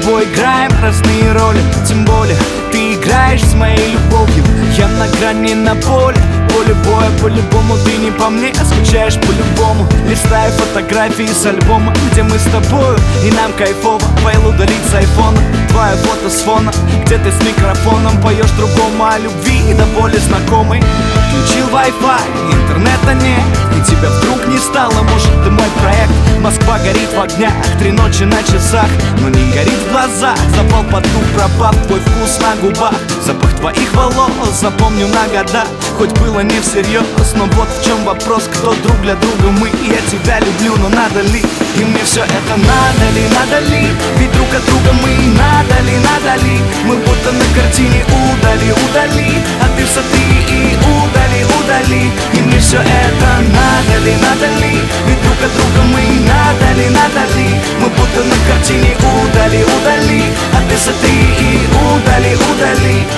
тобой играем разные роли. Тем более ты играешь с моей любовью. Я на грани, на поле боя. По-любому ты не по мне, а скучаешь по-любому. Листаю фотографии с альбома, где мы с тобою, и нам кайфово. Файл удалить с айфона, твое фото с фона, где ты с микрофоном поешь другому о любви, до боли знакомой. Включил Wi-Fi, интернета нет, и тебя вдруг не стало. Может, ты мой проект. Москва горит в огнях, 3 ночи на часах, но не горит в глазах. Запал потух, пропав твой вкус на губах. Запах твоих волос запомню на года. Хоть было не всерьез, но вот в чем вопрос. Кто друг для друга мы? Я тебя люблю, но надо ли? И мне все это надо ли, надо ли? Ведь друг от друга мы, надо ли, надо ли? Мы будто на картине удали, удали. А ты смотри и удали, удали. И мне все это надо ли, надо ли? Ведь друг от друга мы, надо ли, надо ли? Мы будто на картине удали, удали. А ты смотри и удали, удали.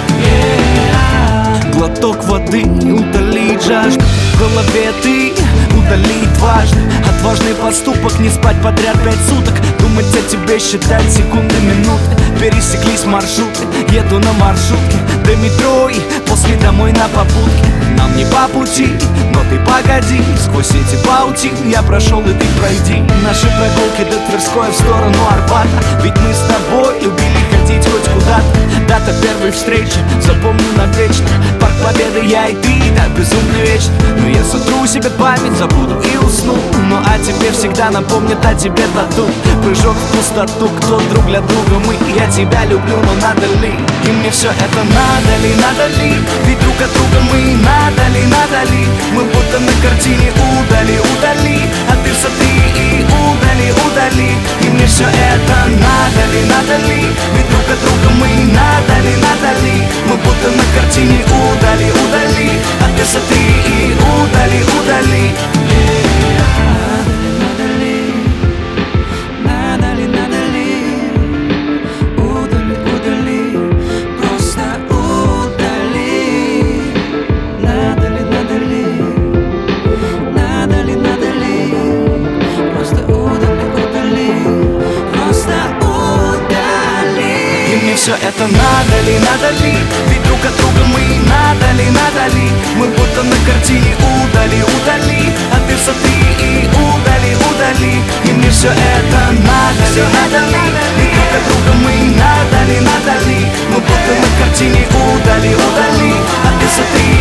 Глоток воды, удалить жажду. В голове ты, удалить важно. Отважный поступок, не спать подряд 5 суток. Думать о тебе, считать секунды, минуты. Пересеклись маршруты, еду на маршрутке до метро и после домой на попутке. Нам не по пути, но ты погоди. Сквозь эти паутины я прошел, и ты пройди. Наши прогулки до Тверской в сторону Арбата. Ведь мы с тобой любили ходить хоть куда-то. Дата первой встречи, запомню навечно. Парк Победы, я и ты, да, безумно вечно. Но я сотру себе память, забуду и усну. Ну а тебе всегда напомнит о тебе тату. Прыжок в пустоту, кто друг для друга мы. Я тебя люблю, но надо ли? И мне все это надо ли, надо ли? Ведь друг от друга мы, надо ли, надо ли? Мы будто на картине удали, удали. А ты смотри и удали, удали. И мне все это надо ли, надо ли? Ведь друг от друга мы, надо ли, надо ли? Мы будто на картине удали, удали. А ты смотри и удали, удали. Все это надо ли, надо ли? Ведь друг от друга мы, надо ли, надо ли? Мы будто на картине удали, удали. А ты смотри и удали, удали. И мне все это надо ли, надо ли? Ведь друг от друга мы, надо ли, надо ли? Мы будто на картине удали, удали. А ты смотри